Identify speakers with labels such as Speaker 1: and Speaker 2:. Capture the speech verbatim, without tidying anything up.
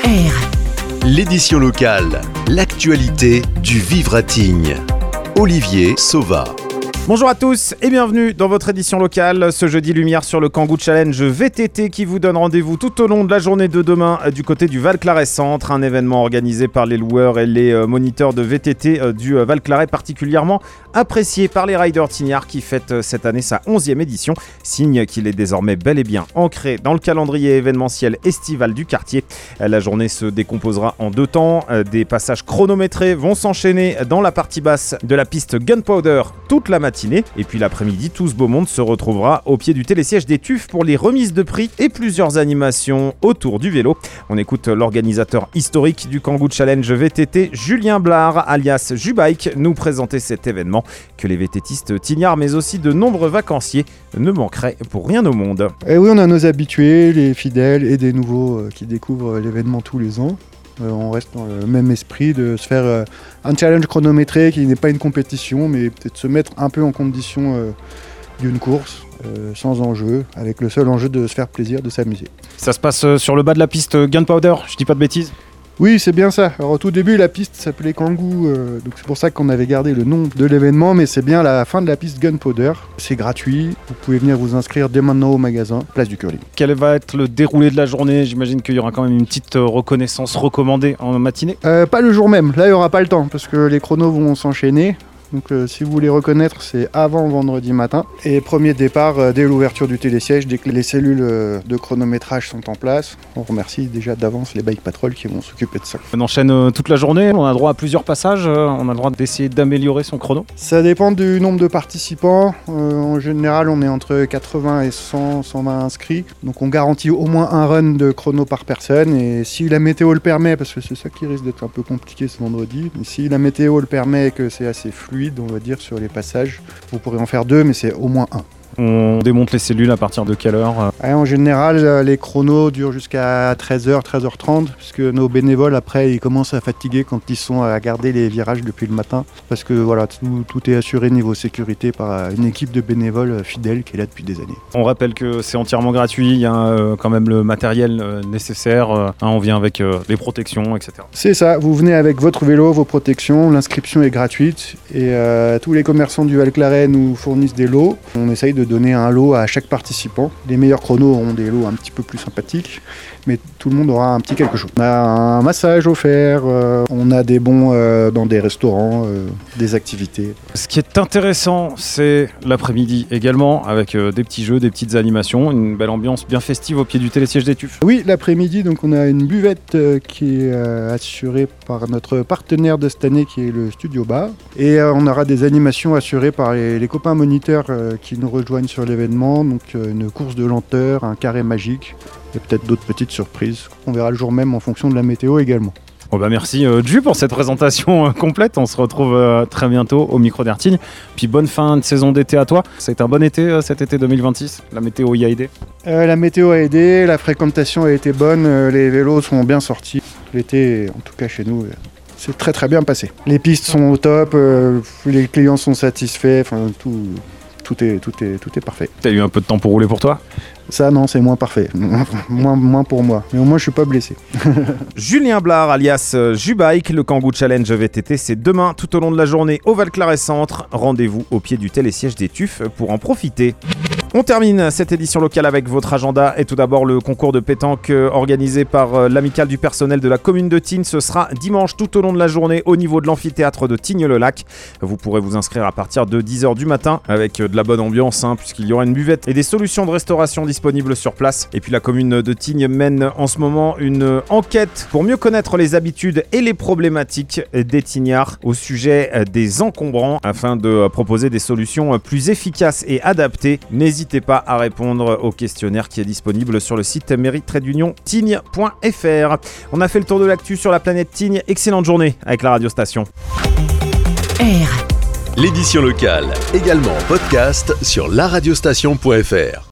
Speaker 1: R. L'édition locale, l'actualité du Vivre à Tignes. Olivier Sauva.
Speaker 2: Bonjour à tous et bienvenue dans votre édition locale. Ce jeudi, lumière sur le Kangoo Challenge V T T qui vous donne rendez-vous tout au long de la journée de demain du côté du Val-Claret Centre. Un événement organisé par les loueurs et les moniteurs de V T T du Val-Claret, particulièrement apprécié par les riders tignards qui fêtent cette année sa onzième édition. Signe qu'il est désormais bel et bien ancré dans le calendrier événementiel estival du quartier. La journée se décomposera en deux temps. Des passages chronométrés vont s'enchaîner dans la partie basse de la piste Gunpowder toute la matinée. Et puis l'après-midi, tout ce beau monde se retrouvera au pied du télésiège des Tuffes pour les remises de prix et plusieurs animations autour du vélo. On écoute l'organisateur historique du Kangoo Challenge V T T, Julien Blard, alias Jubike, nous présenter cet événement que les VTTistes tignards, mais aussi de nombreux vacanciers, ne manqueraient pour rien au monde.
Speaker 3: Et oui, on a nos habitués, les fidèles et des nouveaux euh, qui découvrent l'événement tous les ans. Euh, on reste dans le même esprit de se faire euh, un challenge chronométré qui n'est pas une compétition, mais peut-être se mettre un peu en condition euh, d'une course, euh, sans enjeu, avec le seul enjeu de se faire plaisir, de s'amuser.
Speaker 2: Ça se passe sur le bas de la piste Gunpowder, je dis pas de bêtises?
Speaker 3: Oui, c'est bien ça. Alors au tout début, la piste s'appelait Kangoo, euh, donc c'est pour ça qu'on avait gardé le nom de l'événement, mais c'est bien la fin de la piste Gunpowder. C'est gratuit, vous pouvez venir vous inscrire dès maintenant au magasin, place du Curling.
Speaker 2: Quel va être le déroulé de la journée? J'imagine qu'il y aura quand même une petite reconnaissance recommandée en matinée.
Speaker 3: euh, Pas le jour même, là il n'y aura pas le temps, parce que les chronos vont s'enchaîner. Donc euh, si vous voulez reconnaître, c'est avant vendredi matin. Et premier départ euh, dès l'ouverture du télésiège, dès que les cellules euh, de chronométrage sont en place. On remercie déjà d'avance les bike patrol qui vont s'occuper de ça.
Speaker 2: On enchaîne euh, toute la journée, on a droit à plusieurs passages, euh, on a le droit d'essayer d'améliorer son chrono.
Speaker 3: Ça dépend du nombre de participants. Euh, en général, on est entre quatre-vingts et cent, cent vingt inscrits. Donc on garantit au moins un run de chrono par personne. Et si la météo le permet, parce que c'est ça qui risque d'être un peu compliqué ce vendredi, mais si la météo le permet et que c'est assez fluide, on va dire, sur les passages, vous pourrez en faire deux, mais c'est au moins un.
Speaker 2: On démonte les cellules à partir de quelle heure?
Speaker 3: Ouais, en général, les chronos durent jusqu'à treize heures, treize heures trente, puisque nos bénévoles, après, ils commencent à fatiguer quand ils sont à garder les virages depuis le matin, parce que voilà, tout, tout est assuré niveau sécurité par une équipe de bénévoles fidèles qui est là depuis des années.
Speaker 2: On rappelle que c'est entièrement gratuit, il y a euh, quand même le matériel euh, nécessaire, euh, hein, on vient avec euh, les protections, et cetera.
Speaker 3: C'est ça, vous venez avec votre vélo, vos protections, l'inscription est gratuite, et euh, tous les commerçants du Val-Claret nous fournissent des lots. On essaye de donner un lot à chaque participant. Les meilleurs chronos auront des lots un petit peu plus sympathiques, mais tout le monde aura un petit quelque chose. On a un massage offert, euh, on a des bons euh, dans des restaurants, euh, des activités.
Speaker 2: Ce qui est intéressant, c'est l'après-midi également, avec euh, des petits jeux, des petites animations, une belle ambiance bien festive au pied du télésiège des Tuffes.
Speaker 3: Oui, l'après-midi, donc on a une buvette euh, qui est euh, assurée par notre partenaire de cette année qui est le Studio Bar. Et euh, on aura des animations assurées par les, les copains moniteurs euh, qui nous rejoignent sur l'événement, donc euh, une course de lenteur, un carré magique et peut-être d'autres petites surprises. On verra le jour même en fonction de la météo également.
Speaker 2: Bon bah merci euh, Ju pour cette présentation euh, complète, on se retrouve euh, très bientôt au micro d'Ertignes. Puis bonne fin de saison d'été à toi, ça a été un bon été euh, cet été deux mille vingt-six, la météo y a aidé?
Speaker 3: euh, La météo a aidé, la fréquentation a été bonne, euh, les vélos sont bien sortis. L'été, en tout cas chez nous, euh, c'est très très bien passé. Les pistes sont au top, euh, les clients sont satisfaits, enfin tout... Tout est, tout, est, tout est parfait.
Speaker 2: T'as eu un peu de temps pour rouler pour toi?
Speaker 3: Ça non, c'est moins parfait, moins, moins pour moi, mais au moins je suis pas blessé.
Speaker 2: Julien Blard alias Jubike, le Kangoo Challenge V T T, c'est demain tout au long de la journée au Val-Claret Centre. Rendez-vous au pied du télésiège des Tuffes pour en profiter. On termine cette édition locale avec votre agenda et tout d'abord le concours de pétanque organisé par l'amicale du personnel de la commune de Tignes. Ce sera dimanche tout au long de la journée au niveau de l'amphithéâtre de Tignes-le-Lac. Vous pourrez vous inscrire à partir de dix heures du matin avec de la bonne ambiance hein, puisqu'il y aura une buvette et des solutions de restauration disponibles sur place. Et puis la commune de Tignes mène en ce moment une enquête pour mieux connaître les habitudes et les problématiques des tignards au sujet des encombrants afin de proposer des solutions plus efficaces et adaptées. N'hésitez pas à répondre au questionnaire qui est disponible sur le site mairie tiret d'union tignes point f r. On a fait le tour de l'actu sur la planète Tignes. Excellente journée avec la radiostation.
Speaker 1: R. L'édition locale, également en podcast sur la radiostation point f r.